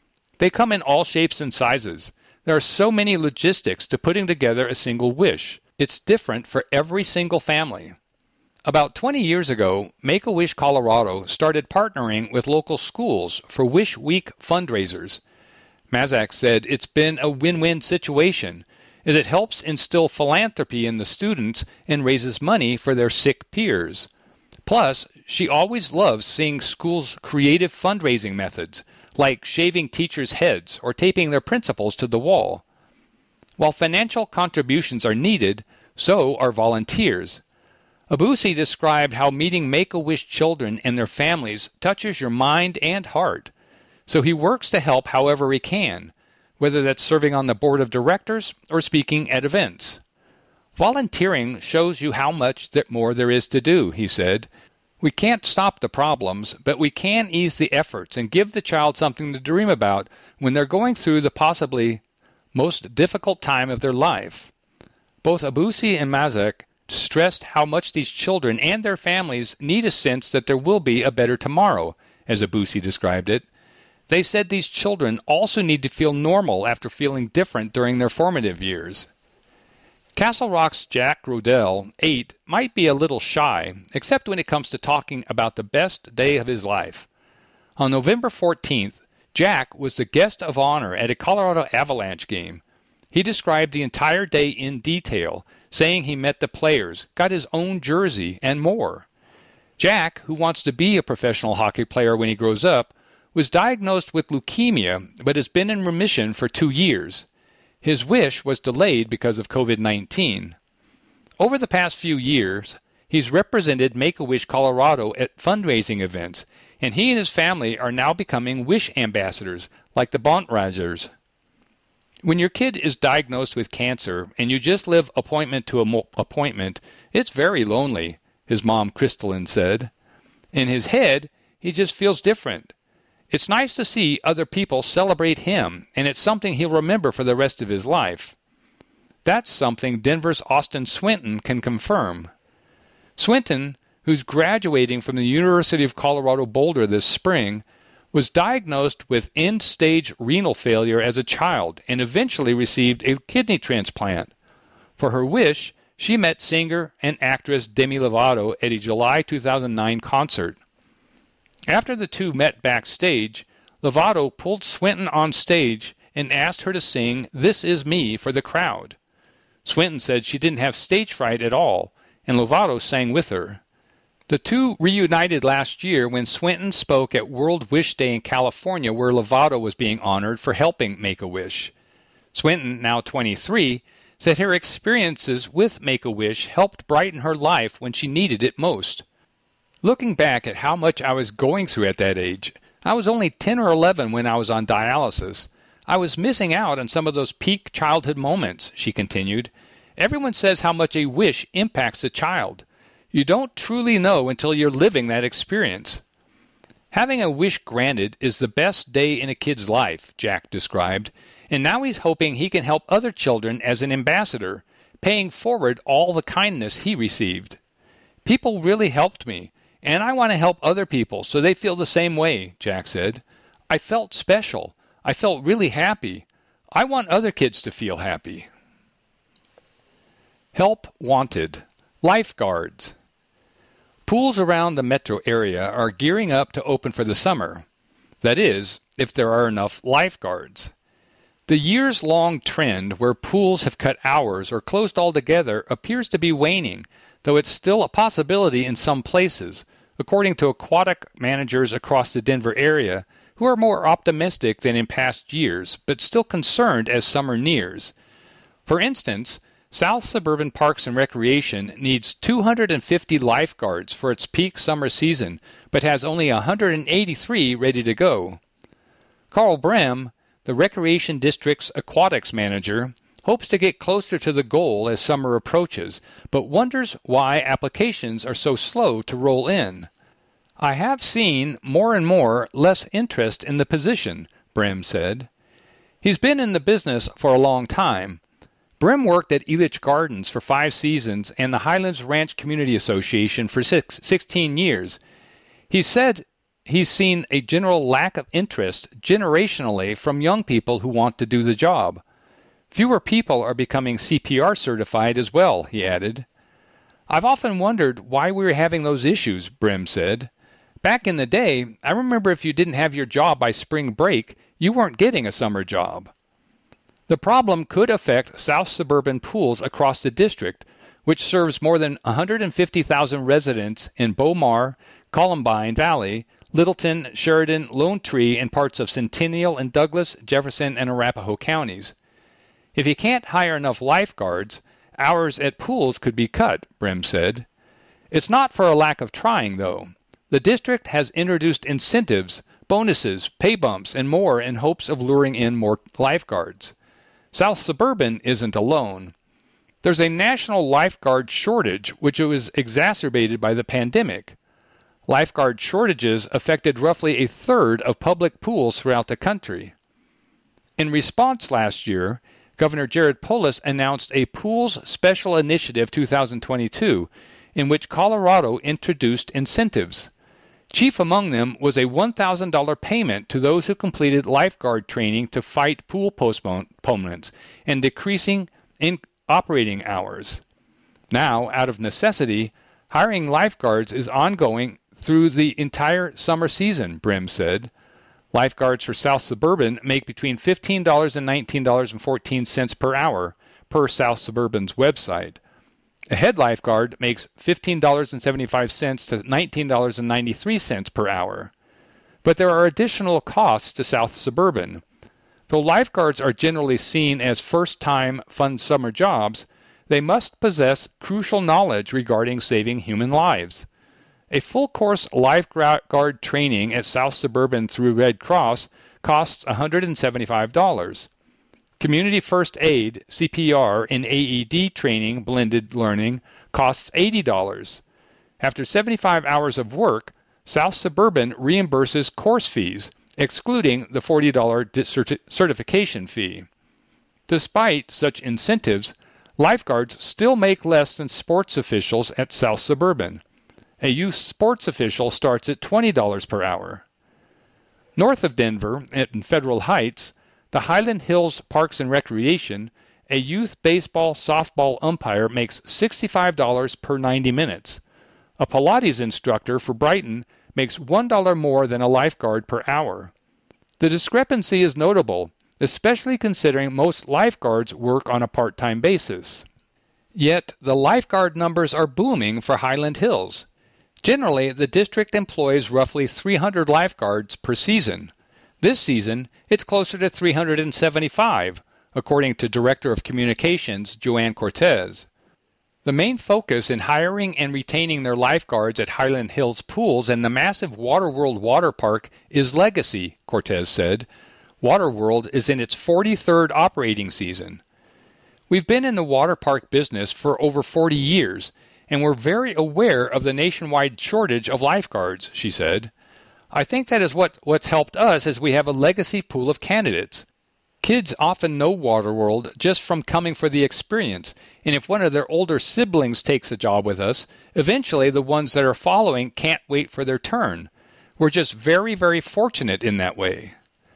They come in all shapes and sizes. There are so many logistics to putting together a single wish. It's different for every single family. About twenty years ago, Make-A-Wish Colorado started partnering with local schools for Wish Week fundraisers. Mazak said it's been a win-win situation, as it helps instill philanthropy in the students and raises money for their sick peers. Plus, she always loves seeing schools' creative fundraising methods, like shaving teachers' heads or taping their principals to the wall. While financial contributions are needed, so are volunteers. Abusi described how meeting Make-A-Wish children and their families touches your mind and heart, so he works to help however he can, whether that's serving on the board of directors or speaking at events. Volunteering shows you how much that more there is to do, he said. We can't stop the problems, but we can ease the efforts and give the child something to dream about when they're going through the possibly most difficult time of their life. Both Abusi and Mazak stressed how much these children and their families need a sense that there will be a better tomorrow, as Abusi described it. They said these children also need to feel normal after feeling different during their formative years. Castle Rock's Jack Rodell, eight, might be a little shy, except when it comes to talking about the best day of his life. On November fourteenth, Jack was the guest of honor at a Colorado Avalanche game. He described the entire day in detail, saying he met the players, got his own jersey, and more. Jack, who wants to be a professional hockey player when he grows up, was diagnosed with leukemia but has been in remission for two years. His wish was delayed because of COVID nineteen. Over the past few years, he's represented Make-A-Wish Colorado at fundraising events, and he and his family are now becoming Wish ambassadors, like the Bontragers. When your kid is diagnosed with cancer and you just live appointment to mo- appointment, it's very lonely, his mom Crystalline said. In his head, he just feels different. It's nice to see other people celebrate him, and it's something he'll remember for the rest of his life. That's something Denver's Austin Swinton can confirm. Swinton, who's graduating from the University of Colorado Boulder this spring, was diagnosed with end-stage renal failure as a child and eventually received a kidney transplant. For her wish, she met singer and actress Demi Lovato at a July two thousand nine concert. After the two met backstage, Lovato pulled Swinton on stage and asked her to sing "This Is Me" for the crowd. Swinton said she didn't have stage fright at all, and Lovato sang with her. The two reunited last year when Swinton spoke at World Wish Day in California, where Lovato was being honored for helping Make-A-Wish. Swinton, now twenty-three, said her experiences with Make-A-Wish helped brighten her life when she needed it most. Looking back at how much I was going through at that age, I was only ten or eleven when I was on dialysis. I was missing out on some of those peak childhood moments, she continued. Everyone says how much a wish impacts a child. You don't truly know until you're living that experience. Having a wish granted is the best day in a kid's life, Jack described, and now he's hoping he can help other children as an ambassador, paying forward all the kindness he received. People really helped me, and I want to help other people so they feel the same way, Jack said. I felt special. I felt really happy. I want other kids to feel happy. Help wanted. Lifeguards. Pools around the metro area are gearing up to open for the summer. That is, if there are enough lifeguards. The years-long trend where pools have cut hours or closed altogether appears to be waning, though it's still a possibility in some places, according to aquatic managers across the Denver area, who are more optimistic than in past years, but still concerned as summer nears. For instance, South Suburban Parks and Recreation needs two hundred fifty lifeguards for its peak summer season, but has only one hundred eighty-three ready to go. Carl Brem, the Recreation District's aquatics manager, hopes to get closer to the goal as summer approaches, but wonders why applications are so slow to roll in. I have seen more and more less interest in the position, Brem said. He's been in the business for a long time. Brem worked at Elitch Gardens for five seasons and the Highlands Ranch Community Association for six, sixteen years. He said he's seen a general lack of interest generationally from young people who want to do the job. Fewer people are becoming C P R certified as well, he added. I've often wondered why we were having those issues, Brim said. Back in the day, I remember if you didn't have your job by spring break, you weren't getting a summer job. The problem could affect South Suburban Pools across the district, which serves more than one hundred fifty thousand residents in Beaumar, Columbine Valley, Littleton, Sheridan, Lone Tree, and parts of Centennial and Douglas, Jefferson, and Arapahoe counties. If you can't hire enough lifeguards, hours at pools could be cut, Brim said. It's not for a lack of trying, though. The district has introduced incentives, bonuses, pay bumps, and more in hopes of luring in more lifeguards. South Suburban isn't alone. There's a national lifeguard shortage, which was exacerbated by the pandemic. Lifeguard shortages affected roughly a third of public pools throughout the country. In response last year, Governor Jared Polis announced a Pools Special Initiative two thousand twenty-two, in which Colorado introduced incentives. Chief among them was a one thousand dollars payment to those who completed lifeguard training to fight pool postponements and decreasing in operating hours. Now, out of necessity, hiring lifeguards is ongoing through the entire summer season, Brim said. Lifeguards for South Suburban make between fifteen dollars and nineteen dollars and fourteen cents per hour, per South Suburban's website. A head lifeguard makes fifteen dollars and seventy-five cents to nineteen dollars and ninety-three cents per hour. But there are additional costs to South Suburban. Though lifeguards are generally seen as first-time fun summer jobs, they must possess crucial knowledge regarding saving human lives. A full-course lifeguard training at South Suburban through Red Cross costs one hundred seventy-five dollars. Community First Aid, C P R, and A E D training blended learning costs eighty dollars. After seventy-five hours of work, South Suburban reimburses course fees, excluding the forty dollars certification fee. Despite such incentives, lifeguards still make less than sports officials at South Suburban. A youth sports official starts at twenty dollars per hour. North of Denver, in Federal Heights, the Highland Hills Parks and Recreation, a youth baseball softball umpire makes sixty-five dollars per ninety minutes. A Pilates instructor for Brighton makes one dollar more than a lifeguard per hour. The discrepancy is notable, especially considering most lifeguards work on a part-time basis. Yet, the lifeguard numbers are booming for Highland Hills. Generally, the district employs roughly three hundred lifeguards per season. This season, it's closer to three hundred seventy-five, according to Director of Communications Joanne Cortez. The main focus in hiring and retaining their lifeguards at Highland Hills Pools and the massive Waterworld Water Park is legacy, Cortez said. Waterworld is in its forty-third operating season. We've been in the water park business for over forty years, and we're very aware of the nationwide shortage of lifeguards, she said. I think that is what, what's helped us as we have a legacy pool of candidates. Kids often know Waterworld just from coming for the experience, and if one of their older siblings takes a job with us, eventually the ones that are following can't wait for their turn. We're just very, very fortunate in that way.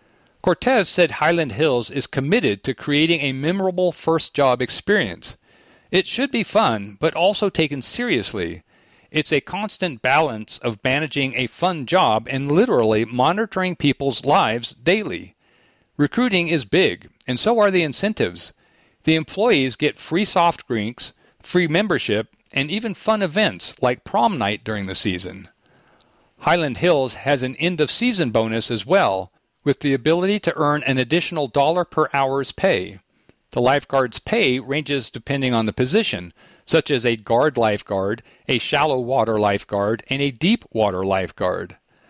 Cortez said Highland Hills is committed to creating a memorable first job experience. It should be fun, but also taken seriously. It's a constant balance of managing a fun job and literally monitoring people's lives daily. Recruiting is big, and so are the incentives. The employees get free soft drinks, free membership, and even fun events like prom night during the season. Highland Hills has an end-of-season bonus as well, with the ability to earn an additional dollar per hour's pay. The lifeguard's pay ranges depending on the position, such as a guard lifeguard, a shallow water lifeguard, and a deep water lifeguard.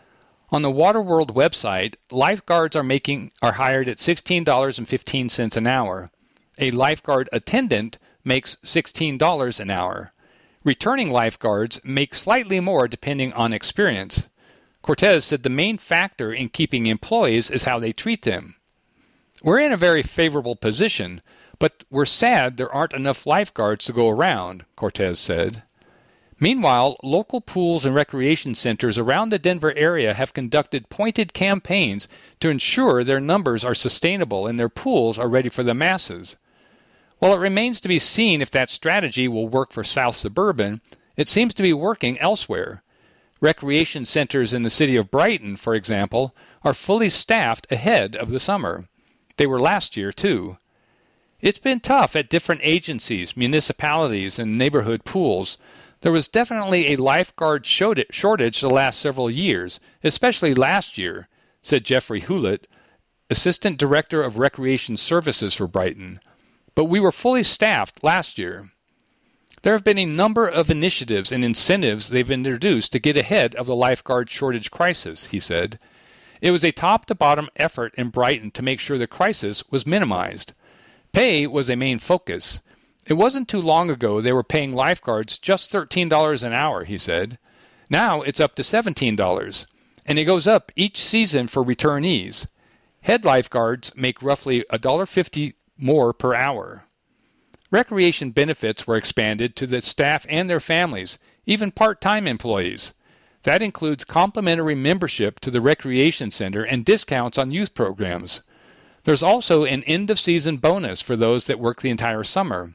On the Waterworld website, lifeguards are making are hired at sixteen dollars and fifteen cents an hour. A lifeguard attendant makes sixteen dollars an hour. Returning lifeguards make slightly more depending on experience. Cortez said the main factor in keeping employees is how they treat them. We're in a very favorable position, but we're sad there aren't enough lifeguards to go around, Cortez said. Meanwhile, local pools and recreation centers around the Denver area have conducted pointed campaigns to ensure their numbers are sustainable and their pools are ready for the masses. While it remains to be seen if that strategy will work for South Suburban, it seems to be working elsewhere. Recreation centers in the city of Brighton, for example, are fully staffed ahead of the summer. They were last year, too. It's been tough at different agencies, municipalities, and neighborhood pools. There was definitely a lifeguard shortage the last several years, especially last year, said Jeffrey Hewlett, Assistant Director of Recreation Services for Brighton. But we were fully staffed last year. There have been a number of initiatives and incentives they've introduced to get ahead of the lifeguard shortage crisis, he said. It was a top-to-bottom effort in Brighton to make sure the crisis was minimized. Pay was a main focus. It wasn't too long ago they were paying lifeguards just thirteen dollars an hour, he said. Now it's up to seventeen dollars, and it goes up each season for returnees. Head lifeguards make roughly one dollar fifty more per hour. Recreation benefits were expanded to the staff and their families, even part-time employees. That includes complimentary membership to the recreation center and discounts on youth programs. There's also an end-of-season bonus for those that work the entire summer.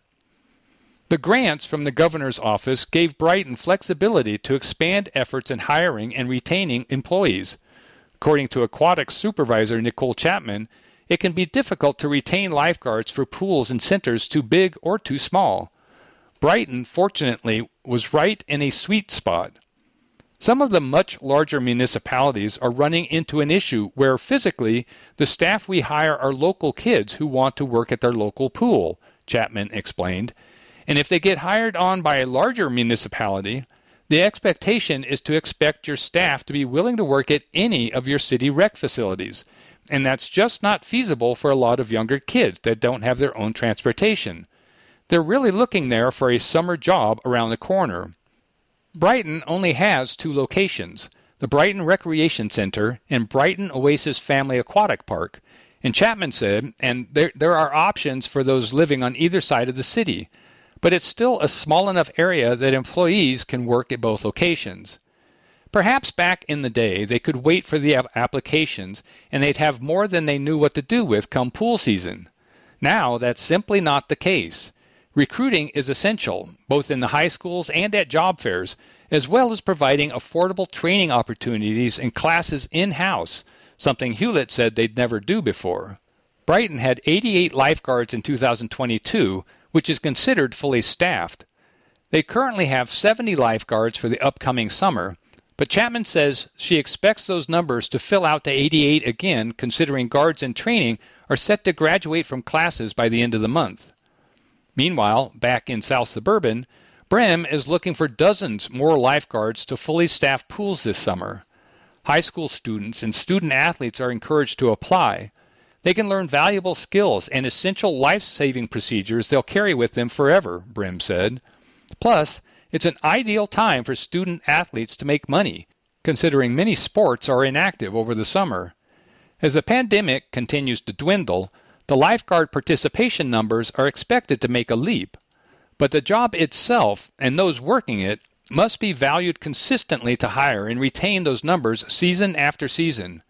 The grants from the governor's office gave Brighton flexibility to expand efforts in hiring and retaining employees. According to aquatics supervisor Nicole Chapman, it can be difficult to retain lifeguards for pools and centers too big or too small. Brighton, fortunately, was right in a sweet spot. Some of the much larger municipalities are running into an issue where physically the staff we hire are local kids who want to work at their local pool, Chapman explained. And if they get hired on by a larger municipality, the expectation is to expect your staff to be willing to work at any of your city rec facilities. And that's just not feasible for a lot of younger kids that don't have their own transportation. They're really looking there for a summer job around the corner. Brighton only has two locations, the Brighton Recreation Center and Brighton Oasis Family Aquatic Park. And Chapman said, and there, there are options for those living on either side of the city, but it's still a small enough area that employees can work at both locations. Perhaps back in the day they could wait for the applications and they'd have more than they knew what to do with come pool season. Now that's simply not the case. Recruiting is essential, both in the high schools and at job fairs, as well as providing affordable training opportunities and classes in-house, something Hewlett said they'd never do before. Brighton had eighty-eight lifeguards in two thousand twenty-two, which is considered fully staffed. They currently have seventy lifeguards for the upcoming summer, but Chapman says she expects those numbers to fill out to eighty-eight again, considering guards in training are set to graduate from classes by the end of the month. Meanwhile, back in South Suburban, Brem is looking for dozens more lifeguards to fully staff pools this summer. High school students and student athletes are encouraged to apply. They can learn valuable skills and essential life-saving procedures they'll carry with them forever, Brem said. Plus, it's an ideal time for student athletes to make money, considering many sports are inactive over the summer. As the pandemic continues to dwindle, the lifeguard participation numbers are expected to make a leap. But the job itself and those working it must be valued consistently to hire and retain those numbers season after season.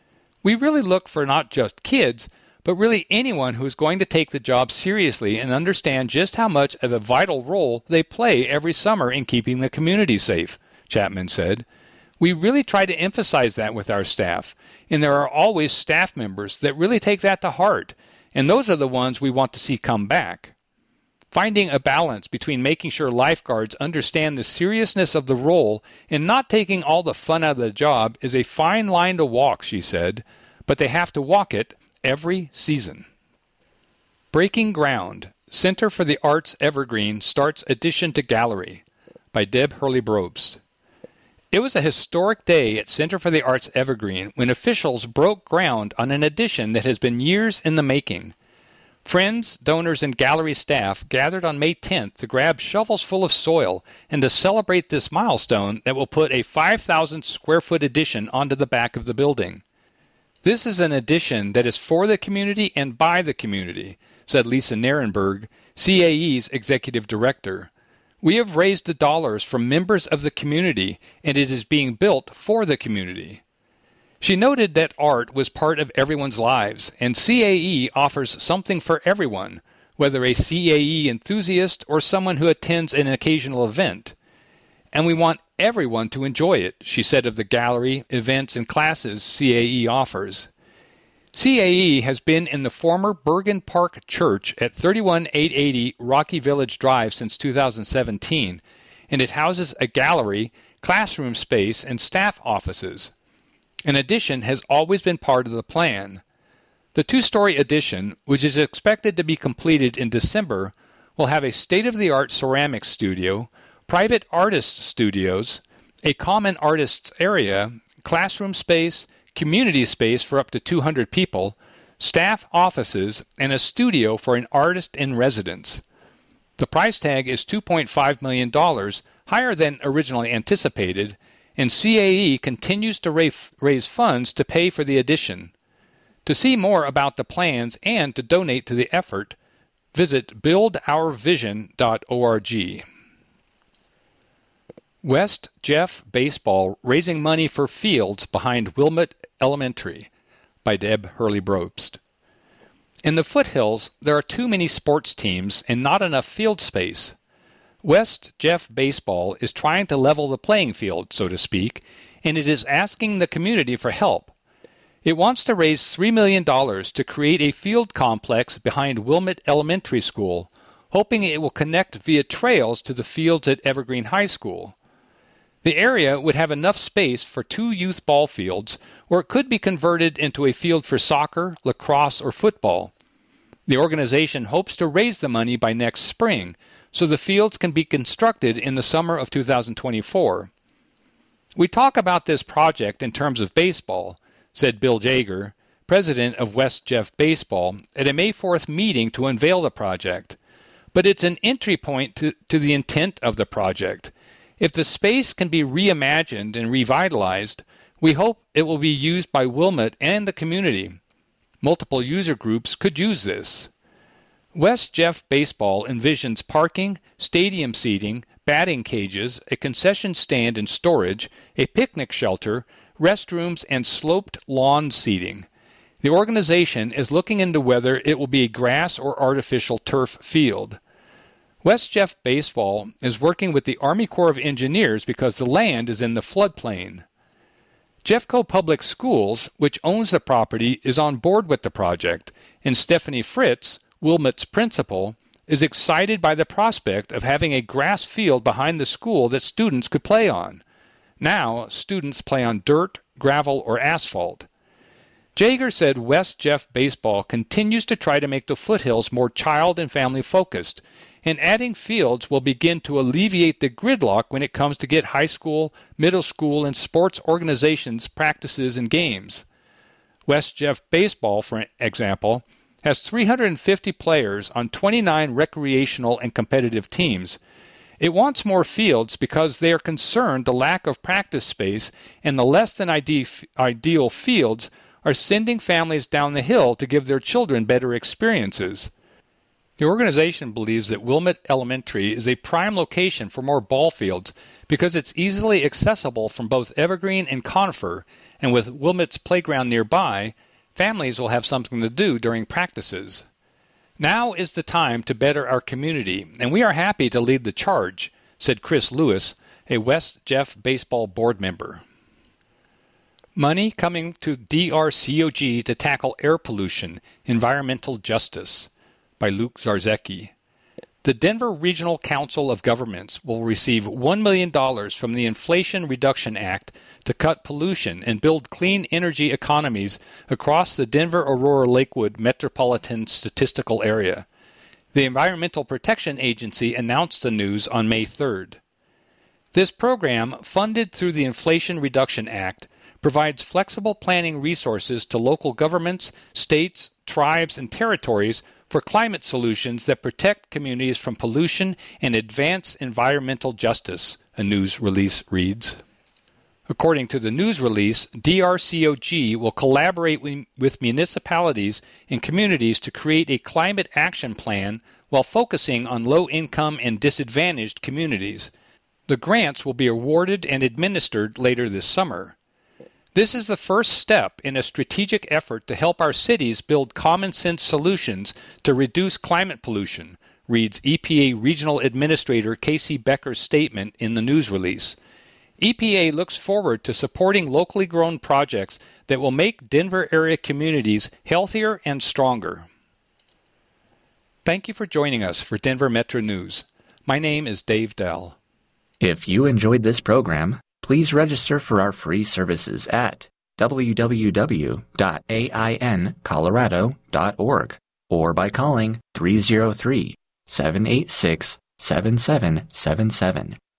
We really look for not just kids, but really anyone who is going to take the job seriously and understand just how much of a vital role they play every summer in keeping the community safe, Chapman said. We really try to emphasize that with our staff, and there are always staff members that really take that to heart, and those are the ones we want to see come back. Finding a balance between making sure lifeguards understand the seriousness of the role and not taking all the fun out of the job is a fine line to walk, she said, but they have to walk it every season. Breaking Ground, Center for the Arts Evergreen starts addition to gallery, by Deb Hurley-Brobst. It was a historic day at Center for the Arts Evergreen when officials broke ground on an addition that has been years in the making. Friends, donors, and gallery staff gathered on May tenth to grab shovels full of soil and to celebrate this milestone that will put a five thousand square foot addition onto the back of the building. This is an addition that is for the community and by the community, said Lisa Narenberg, C A E's executive director. We have raised the dollars from members of the community, and it is being built for the community. She noted that art was part of everyone's lives, and C A E offers something for everyone, whether a C A E enthusiast or someone who attends an occasional event. And we want everyone to enjoy it, she said of the gallery, events, and classes C A E offers. C A E has been in the former Bergen Park Church at thirty-one eight eighty Rocky Village Drive since two thousand seventeen, and it houses a gallery, classroom space, and staff offices. An addition has always been part of the plan. The two-story addition, which is expected to be completed in December, will have a state-of-the-art ceramics studio, private artists' studios, a common artists' area, classroom space, community space for up to two hundred people, staff offices, and a studio for an artist in residence. The price tag is two point five million dollars, higher than originally anticipated, and C A E continues to raise funds to pay for the addition. To see more about the plans and to donate to the effort, visit build our vision dot org. West Jeff Baseball raising money for fields behind Wilmot Elementary by Deb Hurley-Brobst. In the foothills, there are too many sports teams and not enough field space. West Jeff Baseball is trying to level the playing field, so to speak, and it is asking the community for help. It wants to raise three million dollars to create a field complex behind Wilmot Elementary School, hoping it will connect via trails to the fields at Evergreen High School. The area would have enough space for two youth ball fields, or it could be converted into a field for soccer, lacrosse, or football. The organization hopes to raise the money by next spring, so the fields can be constructed in the summer of two thousand twenty-four. We talk about this project in terms of baseball, said Bill Jaeger, president of West Jeff Baseball, at a May fourth meeting to unveil the project. But it's an entry point to, to the intent of the project. If the space can be reimagined and revitalized, we hope it will be used by Wilmot and the community. Multiple user groups could use this. West Jeff Baseball envisions parking, stadium seating, batting cages, a concession stand and storage, a picnic shelter, restrooms, and sloped lawn seating. The organization is looking into whether it will be a grass or artificial turf field. West Jeff Baseball is working with the Army Corps of Engineers because the land is in the floodplain. Jeffco Public Schools, which owns the property, is on board with the project, and Stephanie Fritz, Wilmot's principal, is excited by the prospect of having a grass field behind the school that students could play on. Now, students play on dirt, gravel, or asphalt. Jaeger said West Jeff Baseball continues to try to make the foothills more child and family focused, and adding fields will begin to alleviate the gridlock when it comes to get high school, middle school, and sports organizations' practices and games. West Jeff Baseball, for example, has three hundred fifty players on twenty-nine recreational and competitive teams. It wants more fields because they are concerned the lack of practice space and the less than ide- ideal fields are sending families down the hill to give their children better experiences. The organization believes that Wilmot Elementary is a prime location for more ball fields because it's easily accessible from both Evergreen and Conifer, and with Wilmot's playground nearby, families will have something to do during practices. Now is the time to better our community, and we are happy to lead the charge, said Chris Lewis, a West Jeff Baseball board member. Money coming to D R C O G to tackle air pollution, environmental justice, by Luke Zarzecki. The Denver Regional Council of Governments will receive one million dollars from the Inflation Reduction Act to cut pollution and build clean energy economies across the Denver-Aurora-Lakewood Metropolitan Statistical Area. The Environmental Protection Agency announced the news on May third. This program, funded through the Inflation Reduction Act, provides flexible planning resources to local governments, states, tribes, and territories for climate solutions that protect communities from pollution and advance environmental justice, a news release reads. According to the news release, D R C O G will collaborate with municipalities and communities to create a climate action plan while focusing on low-income and disadvantaged communities. The grants will be awarded and administered later this summer. This is the first step in a strategic effort to help our cities build common-sense solutions to reduce climate pollution, reads E P A Regional Administrator Casey Becker's statement in the news release. E P A looks forward to supporting locally grown projects that will make Denver area communities healthier and stronger. Thank you for joining us for Denver Metro News. My name is Dave Dell. If you enjoyed this program, please register for our free services at w w w dot a i n colorado dot org or by calling three oh three, seven eight six, seven seven seven seven.